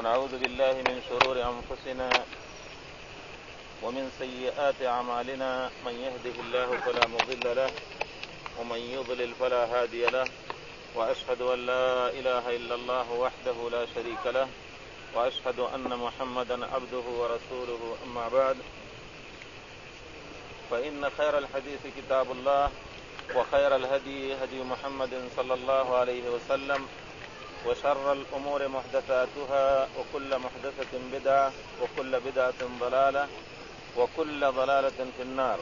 ونعوذ بالله من شرور أنفسنا ومن سيئات أعمالنا. من يهده الله فلا مضل له ومن يضلل فلا هادي له، وأشهد أن لا إله إلا الله وحده لا شريك له، وأشهد أن محمدا عبده ورسوله. أما بعد، فإن خير الحديث كتاب الله، وخير الهدي هدي محمد صلى الله عليه وسلم، وشر الأمور محدثاتها، وكل محدثة بدعة، وكل بدعة ضلالة، وكل ضلالة في النار.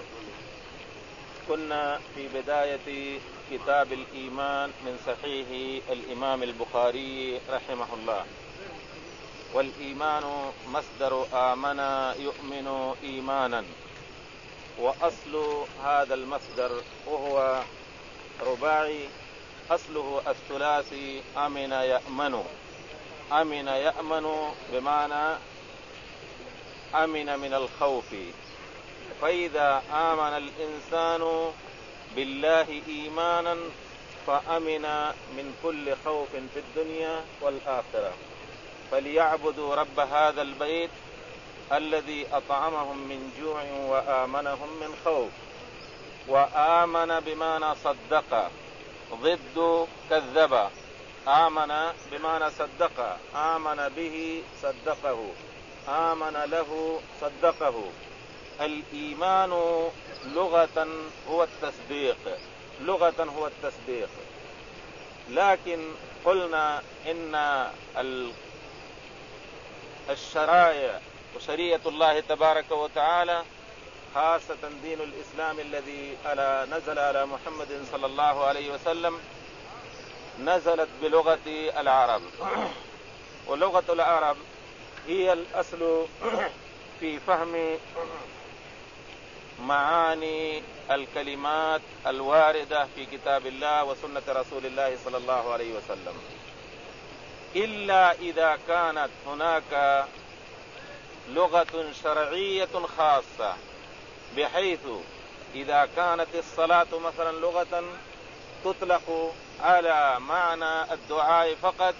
كنا في بداية كتاب الإيمان من صحيح الإمام البخاري رحمه الله. والإيمان مصدر آمن يؤمن إيمانا، وأصل هذا المصدر وهو رباعي، أصله الثلاثي أمن يأمن. أمن يأمن بمعنى أمن من الخوف. فإذا آمن الإنسان بالله إيمانا فأمن من كل خوف في الدنيا والآخرة. فليعبدوا رب هذا البيت الذي أطعمهم من جوع وآمنهم من خوف. وآمن بمعنى صدق، ضد كذب. آمن بمعنى صدق، آمن به صدقه، آمن له صدقه. الإيمان لغة هو التصديق، لغة هو التصديق. لكن قلنا إن الشرائع وشريعة الله تبارك وتعالى، خاصة دين الإسلام الذي نزل على محمد صلى الله عليه وسلم، نزلت بلغة العرب. ولغة العرب هي الأصل في فهم معاني الكلمات الواردة في كتاب الله وسنة رسول الله صلى الله عليه وسلم، إلا إذا كانت هناك لغة شرعية خاصة، بحيث إذا كانت الصلاة مثلا لغة تطلق على معنى الدعاء فقط،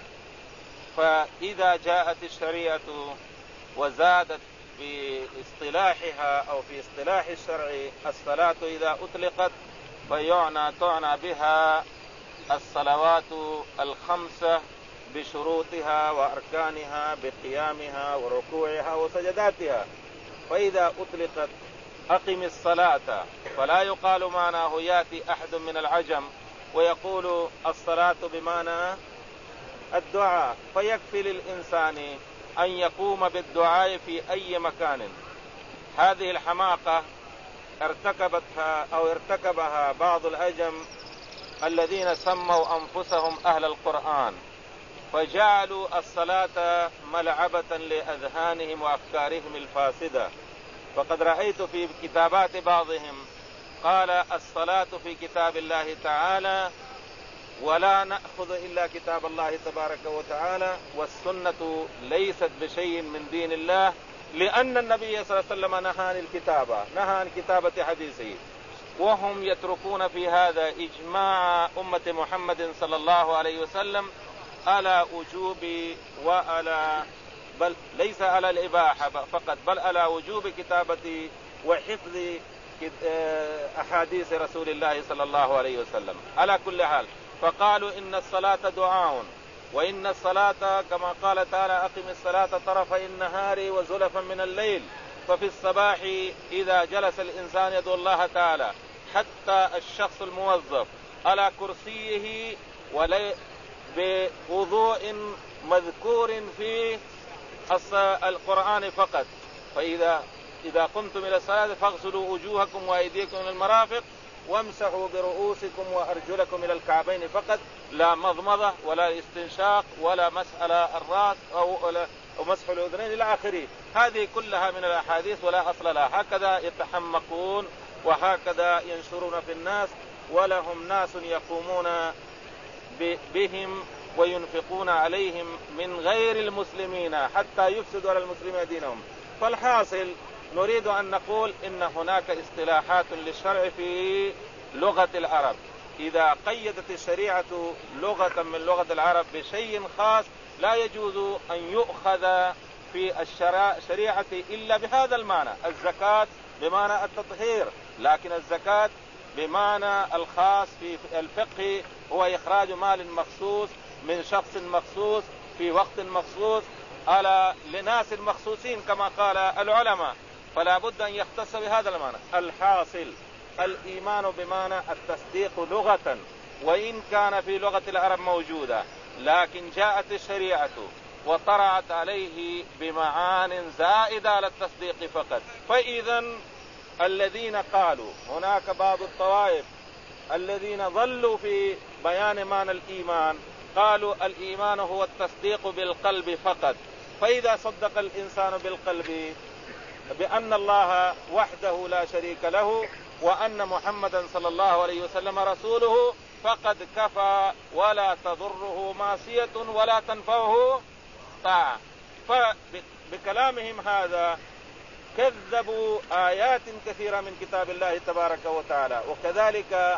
فإذا جاءت الشريعة وزادت باصطلاحها أو في اصطلاح الشرع الصلاة إذا أطلقت تعنى بها الصلوات الخمسة بشروطها وأركانها، بقيامها وركوعها وسجداتها. فإذا أطلقت أقم الصلاة، فلا يقال معناه يأتي أحد من العجم ويقول الصلاة بمعنى الدعاء، فيكفي للإنسان أن يقوم بالدعاء في أي مكان. هذه الحماقة ارتكبها بعض العجم الذين سموا أنفسهم أهل القرآن، فجعلوا الصلاة ملعبة لأذهانهم وأفكارهم الفاسدة. فقد رأيت في كتابات بعضهم قال الصلاة في كتاب الله تعالى، ولا نأخذ إلا كتاب الله تبارك وتعالى، والسنة ليست بشيء من دين الله، لأن النبي صلى الله عليه وسلم نهى عن كتابة حديثه. وهم يتركون في هذا إجماع أمة محمد صلى الله عليه وسلم على وجوب بل ليس على الإباحة فقط، بل على وجوب كتابة وحفظ أحاديث رسول الله صلى الله عليه وسلم على كل حال. فقالوا إن الصلاة دعاء، وإن الصلاة كما قال تعالى أقم الصلاة طرفي النهار وزلفا من الليل. ففي الصباح إذا جلس الإنسان يدعو الله تعالى، حتى الشخص الموظف على كرسيه بوضوء مذكور في القرآن فقط. فإذا قمتم إلى الصلاة فاغسلوا وجوهكم وأيديكم إلى المرافق وامسحوا برؤوسكم وأرجلكم إلى الكعبين فقط، لا مضمضة ولا استنشاق ولا مسح الرأس أو مسح الأذنين إلى آخره. هذه كلها من الأحاديث ولا أصل لها. هكذا يتحمقون وهكذا ينشرون في الناس، ولهم ناس يقومون بهم وينفقون عليهم من غير المسلمين حتى يفسدوا على المسلمين دينهم. فالحاصل نريد أن نقول إن هناك اصطلاحات للشرع في لغة العرب. إذا قيدت الشريعة لغة من لغة العرب بشيء خاص لا يجوز أن يؤخذ في الشريعة إلا بهذا المعنى. الزكاة بمعنى التطهير، لكن الزكاة بمعنى الخاص في الفقه هو إخراج مال مخصوص من شخص مخصوص في وقت مخصوص على لناس مخصوصين كما قال العلماء، فلا بد أن يختص بهذا المعنى. الحاصل الإيمان بمعنى التصديق لغة، وإن كان في لغة العرب موجودة، لكن جاءت الشريعة وطرعت عليه بمعان زائدة على التصديق فقط. فإذا الذين قالوا، هناك بعض الطوائف الذين ظلوا في بيان معنى الإيمان، قالوا الإيمان هو التصديق بالقلب فقط. فإذا صدق الإنسان بالقلب بأن الله وحده لا شريك له وأن محمدا صلى الله عليه وسلم رسوله فقد كفى، ولا تضره معصية ولا تنفعه طاعة. فبكلامهم هذا كذبوا آيات كثيرة من كتاب الله تبارك وتعالى، وكذلك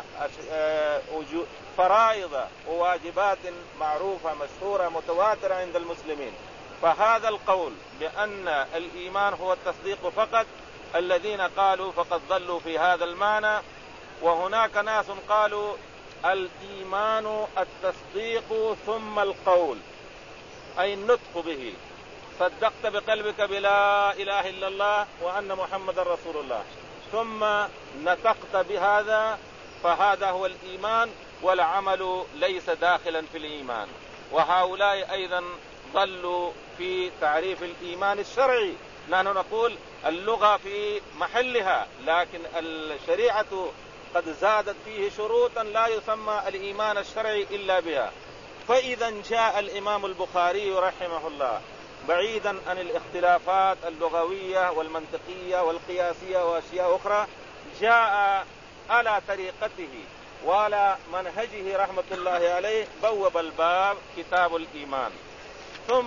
فرائض وواجبات معروفة مشهورة متواترة عند المسلمين. فهذا القول بأن الإيمان هو التصديق فقط، الذين قالوا فقد ضلوا في هذا المعنى. وهناك ناس قالوا الإيمان التصديق ثم القول، أي النطق به، صدقت بقلبك بلا إله إلا الله وأن محمد رسول الله ثم نطقت بهذا، فهذا هو الإيمان، والعمل ليس داخلا في الإيمان. وهؤلاء أيضا ضلوا في تعريف الإيمان الشرعي. نحن نقول اللغة في محلها، لكن الشريعة قد زادت فيه شروطا لا يسمى الإيمان الشرعي إلا بها. فإذا جاء الإمام البخاري رحمه الله بعيدا عن الاختلافات اللغوية والمنطقية والقياسية وأشياء أخرى، جاء على طريقته وعلى منهجه رحمة الله عليه، بوب الباب كتاب الإيمان، ثم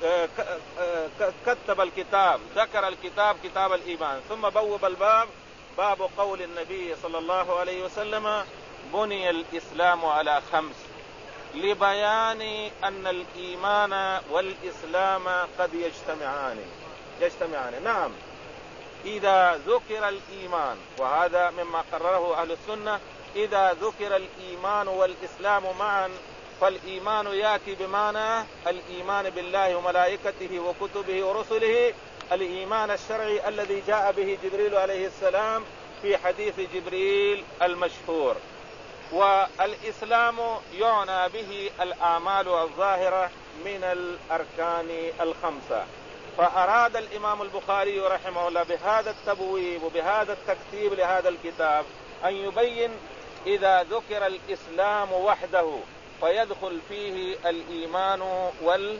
كتب الكتاب، ذكر الكتاب كتاب الإيمان، ثم بوب الباب باب قول النبي صلى الله عليه وسلم: بني الإسلام على 5، لبيان أن الإيمان والإسلام قد يجتمعان. نعم، إذا ذكر الإيمان، وهذا مما قرره أهل السنة، إذا ذكر الإيمان والإسلام معا، فالإيمان يأتي بمعنى الإيمان بالله وملائكته وكتبه ورسله، الإيمان الشرعي الذي جاء به جبريل عليه السلام في حديث جبريل المشهور. والإسلام يعنى به الأعمال الظاهرة من الأركان 5. فأراد الإمام البخاري رحمه الله بهذا التبويب وبهذا التكتيب لهذا الكتاب أن يبين إذا ذكر الإسلام وحده فيدخل فيه الإيمان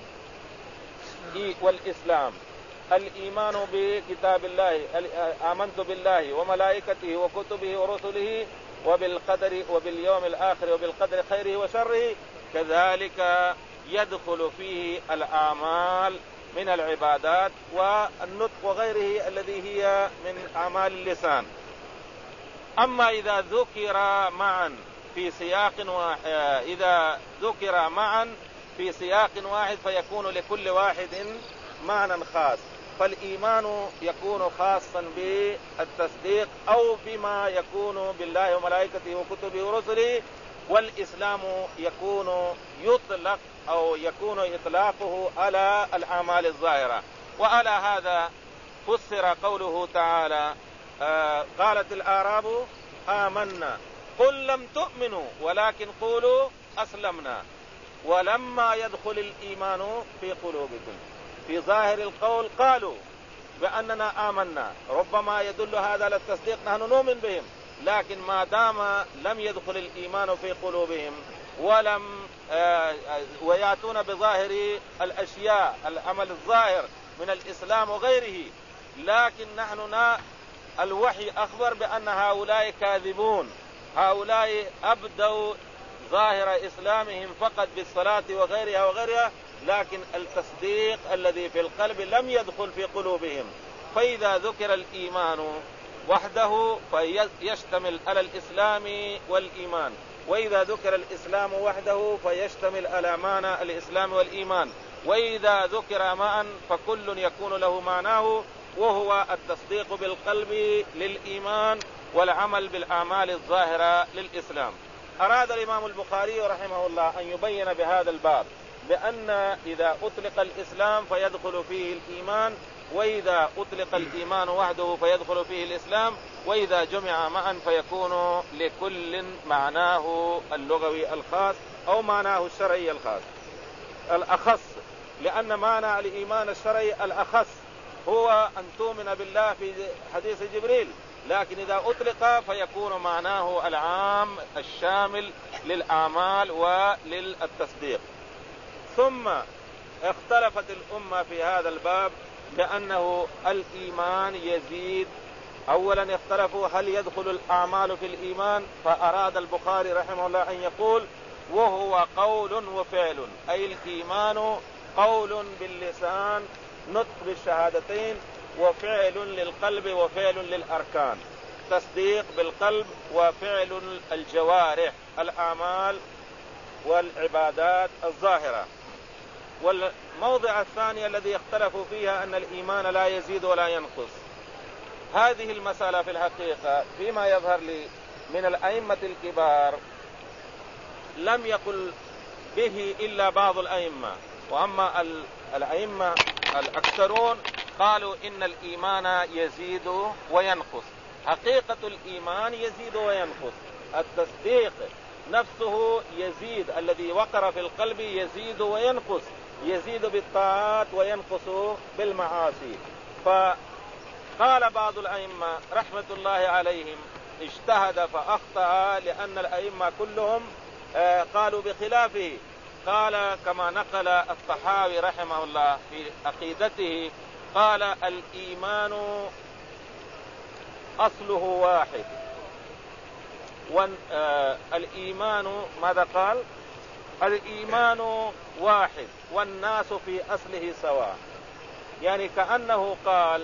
والإسلام. الإيمان بكتاب الله، آمنت بالله وملائكته وكتبه ورسله وبالقدر وباليوم الآخر وبالقدر خيره وشره، كذلك يدخل فيه الأعمال من العبادات والنطق وغيره الذي هي من أعمال اللسان. أما إذا ذكر معا في سياق إذا ذكر معا في سياق واحد فيكون لكل واحد معنى خاص. فالإيمان يكون خاصا بالتصديق أو بما يكون بالله وملائكته وكتبه ورسله، والإسلام يكون يطلق أو يكون إطلاقه على الأعمال الظاهرة. وعلى هذا فسر قوله تعالى: قالت الأعراب آمنا قل لم تؤمنوا ولكن قولوا أسلمنا ولما يدخل الإيمان في قلوبكم. في ظاهر القول قالوا بأننا آمنا، ربما يدل هذا على التصديق، نحن نؤمن بهم، لكن ما دام لم يدخل الإيمان في قلوبهم ويأتون بظاهر الأشياء، العمل الظاهر من الإسلام وغيره، لكن نحن الوحي أخبر بأن هؤلاء كاذبون، هؤلاء أبدوا ظاهر إسلامهم فقط بالصلاة وغيرها، لكن التصديق الذي في القلب لم يدخل في قلوبهم. فإذا ذكر الإيمان وحده فيشتمل على الإسلام والإيمان، وإذا ذكر الإسلام وحده فيشتمل على معنى الإسلام والإيمان. وإذا ذكر معا فكل يكون له معناه، وهو التصديق بالقلب للإيمان والعمل بالأعمال الظاهرة للإسلام. أراد الإمام البخاري رحمه الله أن يبين بهذا الباب بأن إذا أطلق الإسلام فيدخل فيه الإيمان، وإذا أطلق الإيمان وحده فيدخل فيه الإسلام، وإذا جمع معا فيكون لكل معناه اللغوي الخاص أو معناه الشرعي الأخص، لأن معنى الإيمان الشرعي الأخص هو أن تؤمن بالله في حديث جبريل، لكن إذا أطلق فيكون معناه العام الشامل للأعمال وللتصديق. ثم اختلفت الأمة في هذا الباب بأنه الإيمان يزيد. أولا اختلفوا هل يدخل الأعمال في الإيمان، فأراد البخاري رحمه الله أن يقول وهو قول وفعل، أي الإيمان قول باللسان نطق بالشهادتين، وفعل للقلب وفعل للأركان، تصديق بالقلب وفعل الجوارح الأعمال والعبادات الظاهرة. والموضع الثاني الذي اختلفوا فيها أن الإيمان لا يزيد ولا ينقص. هذه المسألة في الحقيقة فيما يظهر لي من الأئمة الكبار لم يقل به إلا بعض الأئمة، وأما الأئمة الأكثرون قالوا إن الإيمان يزيد وينقص. حقيقة الإيمان يزيد وينقص، التصديق نفسه يزيد، الذي وقر في القلب يزيد وينقص، يزيد بالطاعات وينقص بالمعاصي. فقال بعض الأئمة رحمة الله عليهم اجتهد فأخطأ، لأن الأئمة كلهم قالوا بخلافه. قال كما نقل الطحاوي رحمه الله في عقيدته، قال الإيمان أصله واحد، الإيمان ماذا قال؟ الإيمان واحد والناس في أصله سواء. يعني كأنه قال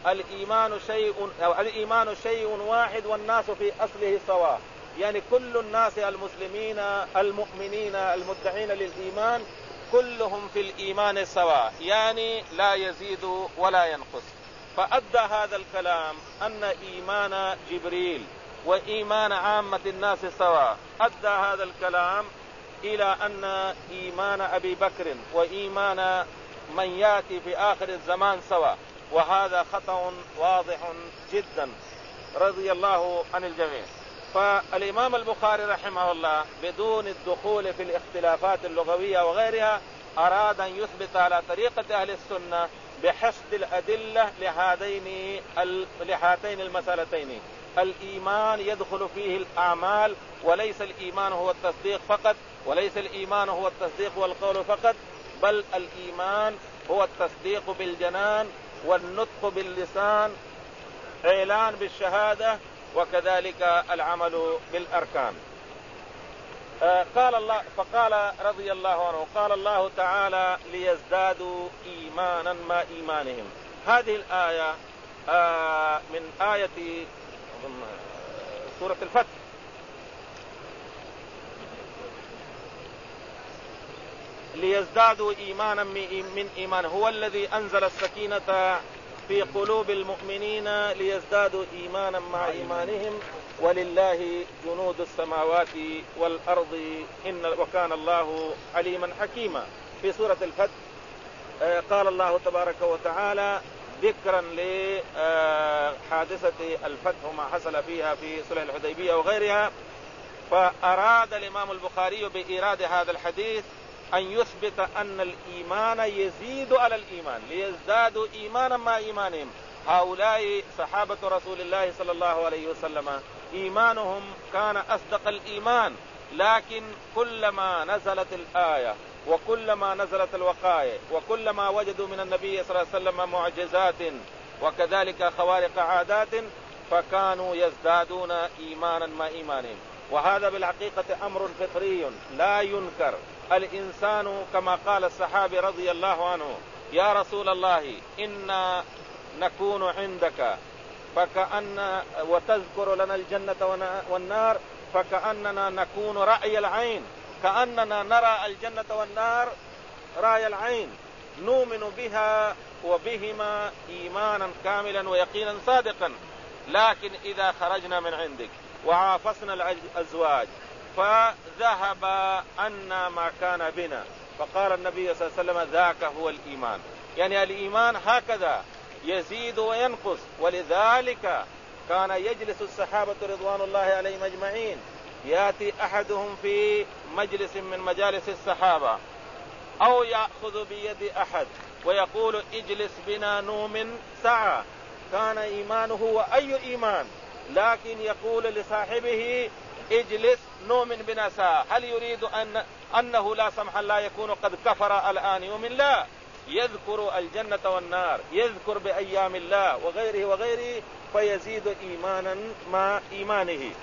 الإيمان شيء واحد والناس في أصله سواء، يعني كل الناس المسلمين المؤمنين المدعين للإيمان كلهم في الإيمان سواء، يعني لا يزيد ولا ينقص. فأدى هذا الكلام أن إيمان جبريل وإيمان عامة الناس سواء، أدى هذا الكلام إلى أن إيمان أبي بكر وإيمان من يأتي في آخر الزمان سواء، وهذا خطأ واضح جدا رضي الله عن الجميع. فالإمام البخاري رحمه الله بدون الدخول في الاختلافات اللغوية وغيرها أراد أن يثبت على طريقة أهل السنة بحشد الأدلة لهاتين المسألتين. الإيمان يدخل فيه الأعمال، وليس الإيمان هو التصديق فقط، وليس الإيمان هو التصديق والقول فقط، بل الإيمان هو التصديق بالجنان والنطق باللسان، إعلان بالشهادة، وكذلك العمل بالأركان. فقال رضي الله عنه قال الله تعالى ليزدادوا إيمانا مع إيمانهم. هذه الآية من آية سورة الفتح، ليزدادوا إيمانا من إيمان، هو الذي أنزل السكينة في قلوب المؤمنين ليزدادوا إيمانا مع إيمانهم ولله جنود السماوات والأرض وكان الله عليما حكيما. في سورة الفتح قال الله تبارك وتعالى ذكرا لحادثة الفتح وما حصل فيها في صلح الحديبية وغيرها، فأراد الإمام البخاري بإيراد هذا الحديث أن يثبت أن الإيمان يزيد على الإيمان، ليزدادوا إيمانا مع إيمانهم. هؤلاء صحابة رسول الله صلى الله عليه وسلم إيمانهم كان أصدق الإيمان، لكن كلما نزلت الآية وكلما نزلت الوقائع وكلما وجدوا من النبي صلى الله عليه وسلم معجزات وكذلك خوارق عادات فكانوا يزدادون إيمانا مع إيمانهم. وهذا بالحقيقة أمر فطري لا ينكر. الإنسان كما قال الصحابي رضي الله عنه يا رسول الله إنا نكون عندك وتذكر لنا الجنة والنار فكأننا نكون رأي العين، كأننا نرى الجنة والنار رأي العين نؤمن بها وبهما إيمانا كاملا ويقينا صادقا، لكن إذا خرجنا من عندك وعافصنا الأزواج فذهب عنا ما كان بنا، فقال النبي صلى الله عليه وسلم ذاك هو الإيمان. يعني الإيمان هكذا يزيد وينقص، ولذلك كان يجلس الصحابة رضوان الله عليهم أجمعين، يأتي أحدهم في مجلس من مجالس الصحابة أو يأخذ بيد أحد ويقول اجلس بنا نؤمن ساعة، كان إيمانه وأي إيمان، لكن يقول لصاحبه اجلس نؤمن بنا ساعة. هل يريد أنه لا سمح الله يكون قد كفر الآن يؤمن؟ لا، يذكر الجنة والنار، يذكر بأيام الله وغيره وغيره، فيزيد إيمانا مع إيمانه.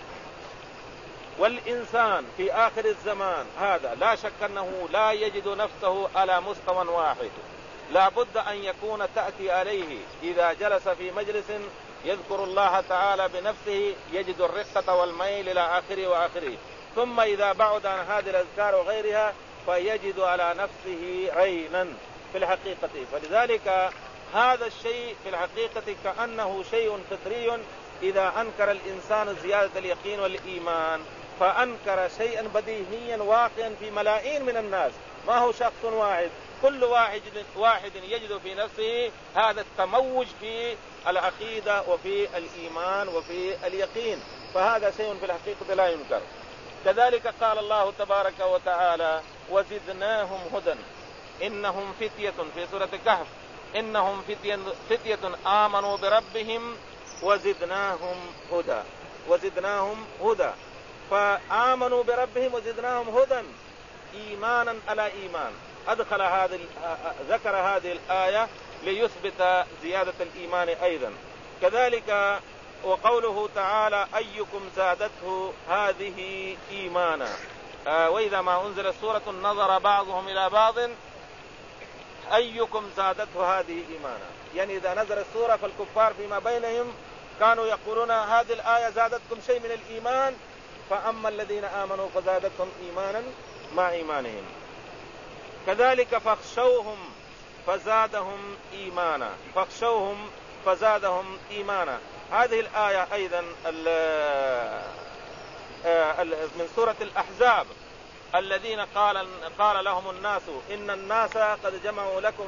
والإنسان في آخر الزمان هذا لا شك أنه لا يجد نفسه على مستوى واحد، لا بد أن يكون تأتي عليه إذا جلس في مجلس يذكر الله تعالى بنفسه يجد الرقة والميل إلى آخره وآخره، ثم إذا بعد عن هذه الأذكار وغيرها فيجد على نفسه رينا في الحقيقة. فلذلك هذا الشيء في الحقيقة كأنه شيء فطري. إذا أنكر الإنسان زيادة اليقين والإيمان فأنكر شيئا بديهيا واقعا في ملايين من الناس، ما هو شخص واحد، كل واحد يجد في نفسه هذا التموج في العقيدة وفي الإيمان وفي اليقين، فهذا شيء في الحقيقة لا ينكر. كذلك قال الله تبارك وتعالى وزدناهم هدى إنهم فتية في سورة الكهف، إنهم فتية آمنوا بربهم وزدناهم هدى، وزدناهم هدى، فآمنوا بربهم وزدناهم هدى إيمانا على إيمان. ذكر هذه الآية ليثبت زيادة الإيمان أيضا. كذلك وقوله تعالى أيكم زادته هذه إيمانا، وإذا ما أنزل سورة نظر بعضهم إلى بعض أيكم زادته هذه إيمانا، يعني إذا نزل السورة فالكفار فيما بينهم كانوا يقولون هذه الآية زادتكم شيء من الإيمان، فأما الذين آمنوا فزادتهم إيمانا مع إيمانهم. كذلك فاخشوهم فزادهم إيمانا، فاخشوهم فزادهم إيمانا. هذه الآية أيضا من سورة الأحزاب الذين قال لهم الناس إن الناس قد جمعوا لكم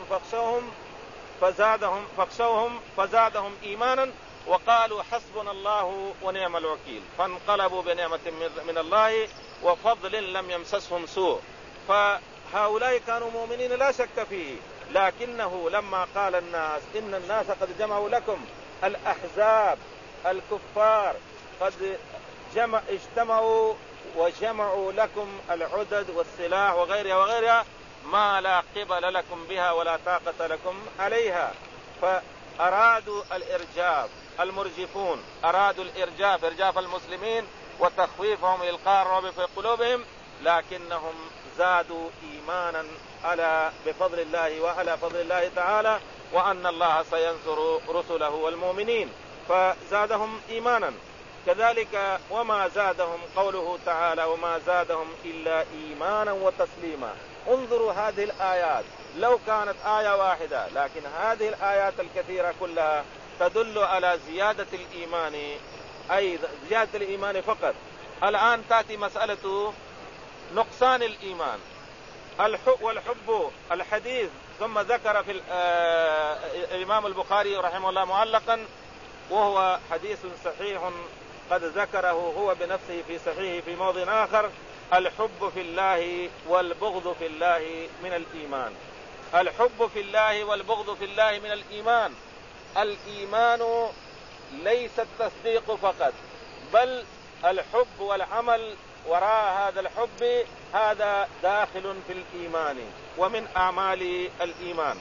فاخشوهم فزادهم إيمانا وقالوا حسبنا الله ونعم الوكيل، فانقلبوا بنعمة من الله وفضل لم يمسسهم سوء. فهؤلاء كانوا مؤمنين لا شك فيه، لكنه لما قال الناس إن الناس قد جمعوا لكم، الأحزاب الكفار قد اجتمعوا وجمعوا لكم العدد والسلاح وغيرها وغيرها ما لا قبل لكم بها ولا طاقة لكم عليها، فأرادوا الإرجاف. المرجفون أرادوا إرجاف المسلمين وتخويفهم إلقاء الرعب في قلوبهم، لكنهم زادوا إيمانا بفضل الله وعلى فضل الله تعالى، وأن الله سينصر رسله والمؤمنين، فزادهم إيمانا. كذلك وما زادهم قوله تعالى وما زادهم إلا إيمانا وتسليما. انظروا هذه الآيات، لو كانت آية واحدة، لكن هذه الآيات الكثيرة كلها تدل على زيادة الإيمان، أي زيادة الإيمان فقط. الآن تأتي مسألة نقصان الإيمان والحب الحديث، ثم ذكر في الإمام البخاري رحمه الله معلقا، وهو حديث صحيح قد ذكره هو بنفسه في صحيحه في موضع آخر: الحب في الله والبغض في الله من الإيمان. الحب في الله والبغض في الله من الإيمان. الإيمان ليس التصديق فقط، بل الحب والعمل وراء هذا الحب هذا داخل في الإيمان ومن أعمال الإيمان.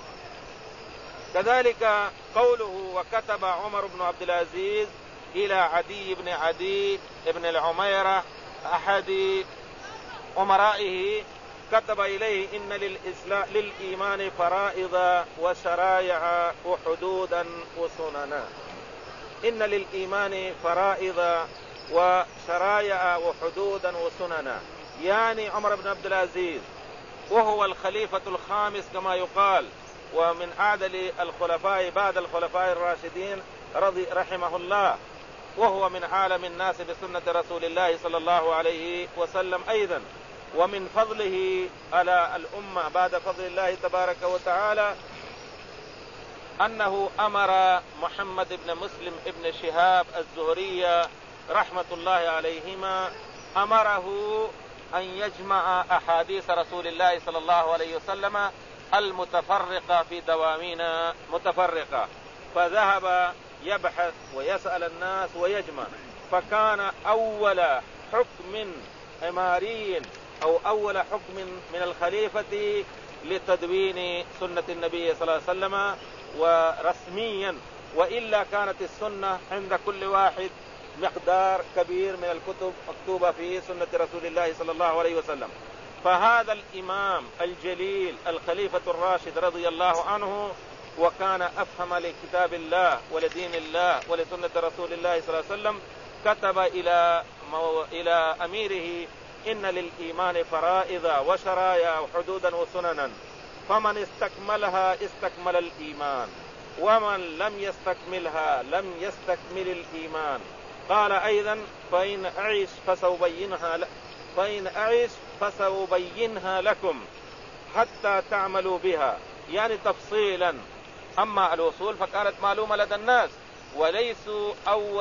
كذلك قوله وكتب عمر بن عبد العزيز إلى عدي بن عدي بن العميرة أحد أمرائه، كتب إليه إن للإيمان فرائض وشرائع وحدودا وسننا. إن للإيمان فرائض وشرائع وحدودا وسننا، يعني عمر بن عبد العزيز وهو الخليفة الخامس كما يقال، ومن أعدل الخلفاء بعد الخلفاء الراشدين رحمه الله، وهو من عالم الناس بسنة رسول الله صلى الله عليه وسلم أيضا. ومن فضله على الأمة بعد فضل الله تبارك وتعالى أنه أمر محمد بن مسلم بن شهاب الزهري رحمة الله عليهما، أمره أن يجمع أحاديث رسول الله صلى الله عليه وسلم المتفرقة في دواوين متفرقة، فذهب يبحث ويسأل الناس ويجمع، فكان أول حكم إماري أو أول حكم من الخليفة لتدوين سنة النبي صلى الله عليه وسلم ورسميا، وإلا كانت السنة عند كل واحد مقدار كبير من الكتب مكتوبة في سنة رسول الله صلى الله عليه وسلم. فهذا الإمام الجليل الخليفة الراشد رضي الله عنه، وكان أفهم لكتاب الله ولدين الله ولسنة رسول الله صلى الله عليه وسلم، كتب إلى أميره: إن للإيمان فرائض وشرايا وحدودا وسننا، فمن استكملها استكمل الإيمان، ومن لم يستكملها لم يستكمل الإيمان. قال أيضا: فإن أعيش فسأبينها لكم حتى تعملوا بها، يعني تفصيلا. أما الوصول فكانت معلومة لدى الناس، وليسوا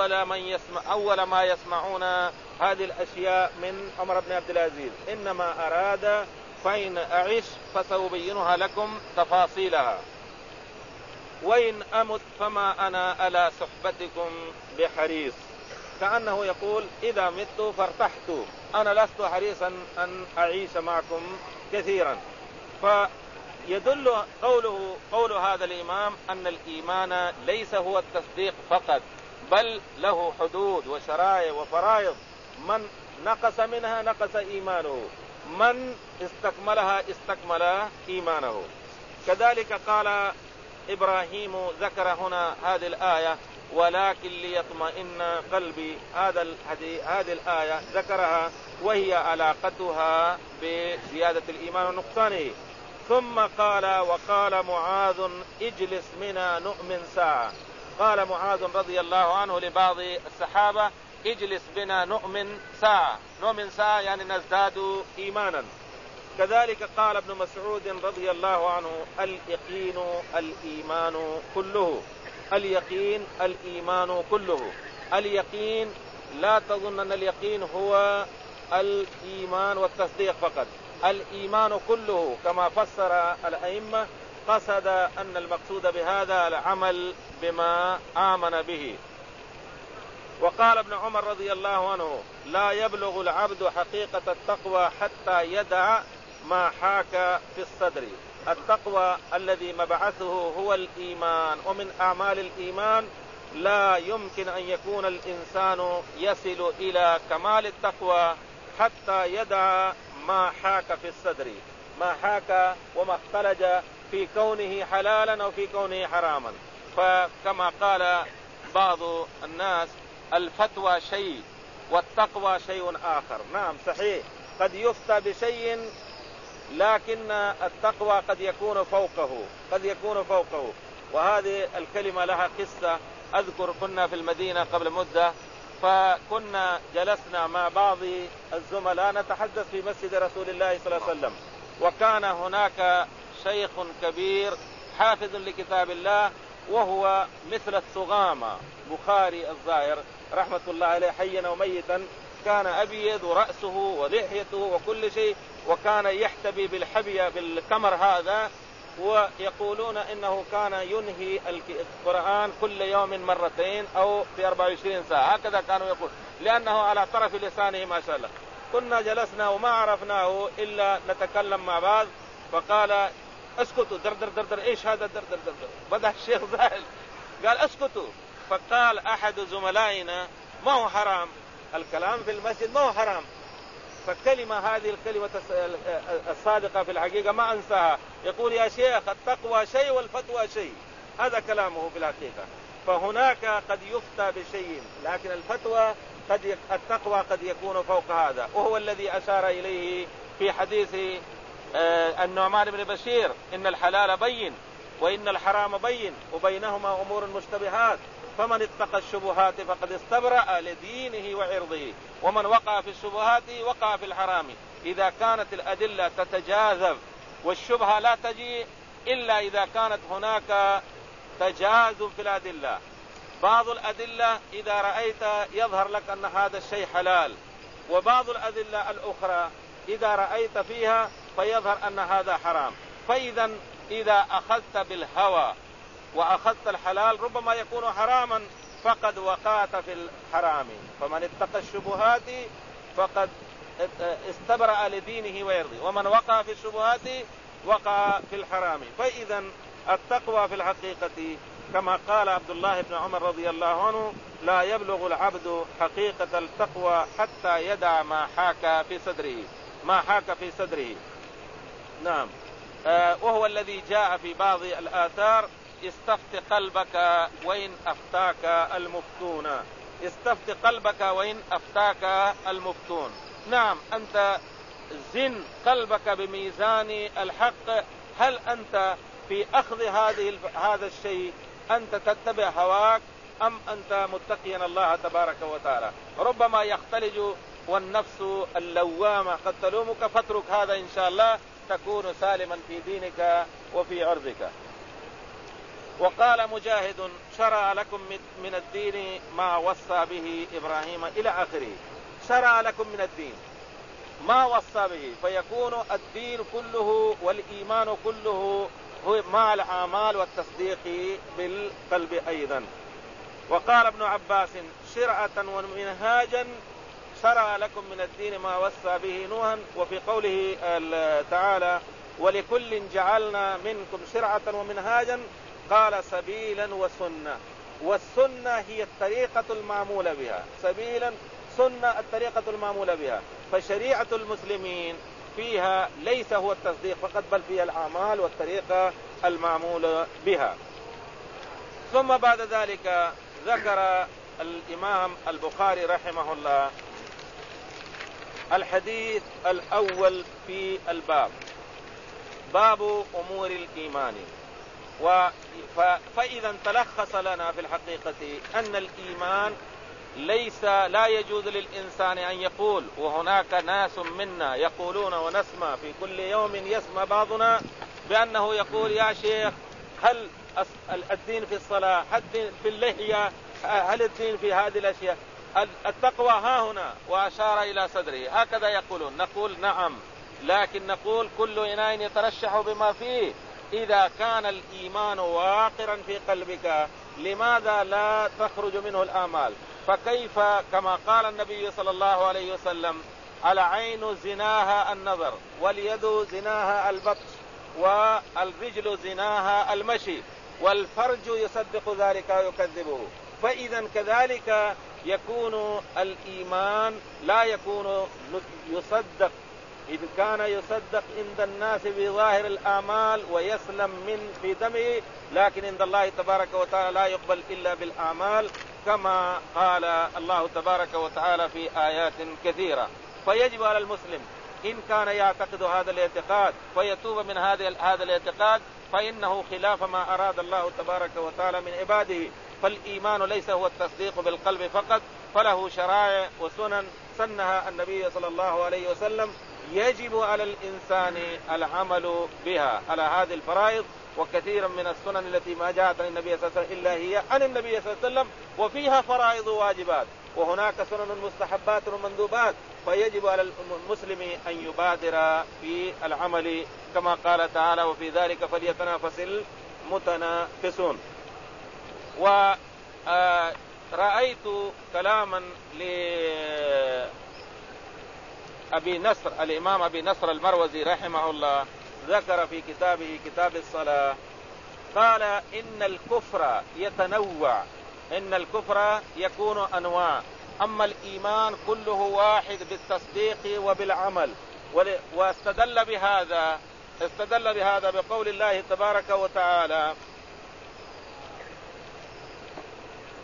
أول ما يسمعون هذه الأشياء من عمر بن عبد العزيز، إنما أراد فإن أعيش فسأبينها لكم تفاصيلها، وإن أمت فما أنا على صحبتكم بحريص. كأنه يقول: إذا مت فارتحت، أنا لست حريصا أن أعيش معكم كثيرا. فيدل قول هذا الإمام أن الإيمان ليس هو التصديق فقط، بل له حدود وشرائع وفرائض، من نقص منها نقص إيمانه، من استكملها استكمل إيمانه. كذلك قال إبراهيم، ذكر هنا هذه الآية: ولكن ليطمئن قلبي. هذه الآية ذكرها وهي علاقتها بزيادة الإيمان ونقصانه. ثم قال: وقال معاذ: اجلس منا نؤمن ساعة. قال معاذ رضي الله عنه لبعض الصحابة: اجلس بنا نؤمن ساعة. نؤمن ساعة يعني نزداد إيمانا. كذلك قال ابن مسعود رضي الله عنه: اليقين الإيمان كله. اليقين الإيمان كله. اليقين لا تظن أن اليقين هو الإيمان والتصديق فقط، الإيمان كله كما فسر الأئمة، قصد أن المقصود بهذا العمل بما آمن به. وقال ابن عمر رضي الله عنه: لا يبلغ العبد حقيقة التقوى حتى يدع ما حاك في الصدر. التقوى الذي مبعثه هو الإيمان، ومن أعمال الإيمان لا يمكن أن يكون الإنسان يصل إلى كمال التقوى حتى يدع ما حاك في الصدر، ما حاك وما اختلج في كونه حلالا أو في كونه حراما. فكما قال بعض الناس: الفتوى شيء والتقوى شيء آخر. نعم صحيح، قد يفتى بشيء لكن التقوى قد يكون فوقه. وهذه الكلمة لها قصة. أذكر كنا في المدينة قبل مدة، فكنا جلسنا مع بعض الزملاء نتحدث في مسجد رسول الله صلى الله عليه وسلم، وكان هناك شيخ كبير حافظ لكتاب الله، وهو مثل الصغامة، بخاري الظاهر رحمة الله عليه، حيا وميتا، كان أبيض رأسه ولحيته وكل شيء، وكان يحتبي بالحبية بالكمر هذا، ويقولون إنه كان ينهي القرآن كل يوم مرتين أو في 24 ساعة، هكذا كانوا يقول، لأنه على طرف لسانه ما شاء الله. كنا جلسنا وما عرفناه إلا نتكلم مع بعض، فقال: اسكتوا، در در در در. ايش هذا در در در در؟ بدأ الشيخ زاهل قال: اسكتوا. فقال أحد زملائنا: ما هو حرام الكلام في المسجد، ما هو حرام. فكلمة هذه الكلمة الصادقة في الحقيقة ما أنساها، يقول: يا شيخ التقوى شيء والفتوى شيء. هذا كلامه في الحقيقة. فهناك قد يفتى بشيء، لكن الفتوى التقوى قد يكون فوق هذا، وهو الذي أشار إليه في حديث النعمان بن بشير إن الحلال بين وإن الحرام بين وبينهما أمور مشتبهات فمن اتقى الشبهات فقد استبرأ لدينه وعرضه ومن وقع في الشبهات وقع في الحرام. إذا كانت الأدلة تتجاذب والشبهة لا تجي إلا إذا كانت هناك تجاذب في الأدلة. بعض الأدلة إذا رأيت يظهر لك أن هذا الشيء حلال، وبعض الأدلة الأخرى إذا رأيت فيها فيظهر أن هذا حرام. فإذا إذا أخذت بالهوى وأخذت الحلال ربما يكون حراما فقد وقعت في الحرام. فمن اتقى الشبهات فقد استبرأ لدينه ويرضي ومن وقع في الشبهات وقع في الحرام. فإذا التقوى في الحقيقة كما قال عبد الله بن عمر رضي الله عنه لا يبلغ العبد حقيقة التقوى حتى يدع ما حاك في صدره. نعم. وهو الذي جاء في بعض الآثار استفت قلبك وإن أفتاك المفتون. استفت قلبك وإن أفتاك المفتون. نعم، أنت زن قلبك بميزان الحق. هل أنت في أخذ هذا الشيء أنت تتبع هواك أم أنت متقيا الله تبارك وتعالى؟ ربما يختلج والنفس اللوامة قد تلومك فاترك هذا إن شاء الله تكون سالما في دينك وفي عرضك. وقال مجاهد شرع لكم من الدين ما وصى به إبراهيم إلى آخره. شرع لكم من الدين ما وصى به، فيكون الدين كله والإيمان كله هو مع الأعمال والتصديق بالقلب أيضا. وقال ابن عباس شرعة ومنهاجا شرع لكم من الدين ما وصى به نوحا. وفي قوله تعالى ولكل جعلنا منكم شرعة ومنهاجا قال سبيلا وسنة. والسنة هي الطريقة المعمولة بها، سبيلا سنة الطريقة المعمولة بها. فشريعة المسلمين فيها ليس هو التصديق فقط بل فيها الأعمال والطريقة المعمولة بها. ثم بعد ذلك ذكر الإمام البخاري رحمه الله الحديث الأول في الباب، باب أمور الإيمان. فإذا تلخص لنا في الحقيقة أن الإيمان لا يجوز للإنسان أن يقول، وهناك ناس منا يقولون ونسمع في كل يوم يسمع بعضنا بأنه يقول يا شيخ هل الدين في الصلاة، هل الدين في اللحية، هل الدين في هذه الأشياء؟ التقوى ها هنا، وأشار إلى صدره. هكذا يقولون. نقول نعم، لكن نقول كل إناء يترشح بما فيه. إذا كان الإيمان واقرا في قلبك لماذا لا تخرج منه الآمال؟ فكيف كما قال النبي صلى الله عليه وسلم العين زناها النظر واليد زناها البطش والرجل زناها المشي والفرج يصدق ذلك ويكذبه. فإذا كذلك يكون الإيمان لا يكون يصدق. إذ كان يصدق عند الناس بظاهر الأعمال ويسلم من في دمه، لكن عند الله تبارك وتعالى لا يقبل إلا بالأعمال كما قال الله تبارك وتعالى في آيات كثيرة. فيجب على المسلم إن كان يعتقد هذا الاعتقاد فيتوب من هذا الاعتقاد، فإنه خلاف ما أراد الله تبارك وتعالى من عباده. فالإيمان ليس هو التصديق بالقلب فقط، فله شرائع وسنن سنها النبي صلى الله عليه وسلم يجب على الإنسان العمل بها على هذه الفرائض. وكثيرا من السنن التي ما جاءت عن النبي صلى الله عليه وسلم إلا هي عن النبي صلى الله عليه وسلم، وفيها فرائض واجبات، وهناك سنن مستحبات ومندوبات. فيجب على المسلم أن يبادر في العمل كما قال تعالى وفي ذلك فليتنافس المتنافسون. ورأيت كلاما لأبي نصر الإمام أبي نصر المروزي رحمه الله، ذكر في كتابه كتاب الصلاة قال إن الكفر يتنوع، إن الكفر يكون أنواع، أما الإيمان كله واحد بالتصديق وبالعمل. واستدل بهذا بقول الله تبارك وتعالى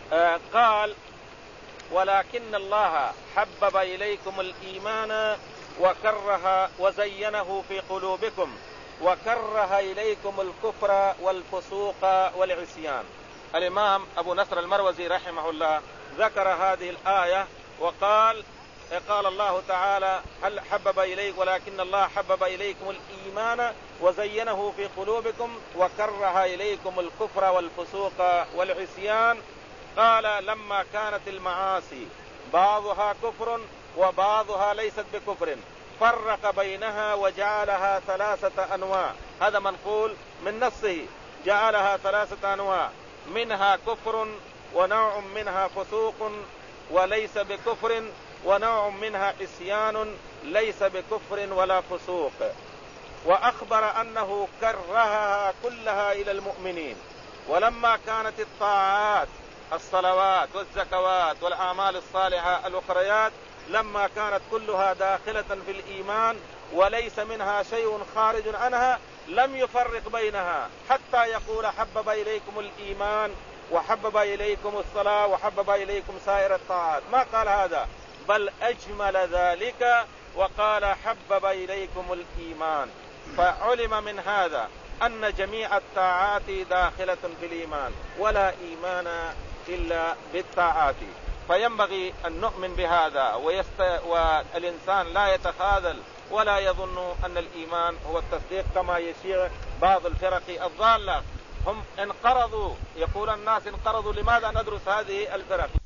قال ولكن الله حبب إليكم الإيمان وكره وزينه في قلوبكم وكره إليكم الكفر والفسوق والعصيان. الإمام أبو نصر المروزي رحمه الله ذكر هذه الآية وقال قال الله تعالى هل حبب إليك ولكن الله حبب إليكم الإيمان وزينه في قلوبكم وكره إليكم الكفر والفسوق والعصيان. قال لما كانت المعاصي بعضها كفر وبعضها ليست بكفر فرق بينها وجعلها 3 أنواع. هذا منقول من نصه، جعلها 3 أنواع، منها كفر ونوع منها فسوق وليس بكفر ونوع منها عصيان ليس بكفر ولا فسوق. وأخبر أنه كرهها كلها إلى المؤمنين. ولما كانت الطاعات الصلوات والزكوات والأعمال الصالحة الأخريات لما كانت كلها داخلة في الإيمان وليس منها شيء خارج عنها لم يفرق بينها حتى يقول حبب إليكم الإيمان وحبب إليكم الصلاة وحبب إليكم سائر الطاعات، ما قال هذا، بل أجمل ذلك وقال حبب إليكم الإيمان. فعلم من هذا أن جميع الطاعات داخلة في الإيمان ولا إيمان إلا بالطاعات. فينبغي أن نؤمن بهذا والإنسان لا يتخاذل ولا يظن أن الإيمان هو التصديق كما يشيع بعض الفرق الضالة. هم انقرضوا، يقول الناس انقرضوا، لماذا ندرس هذه الفرق؟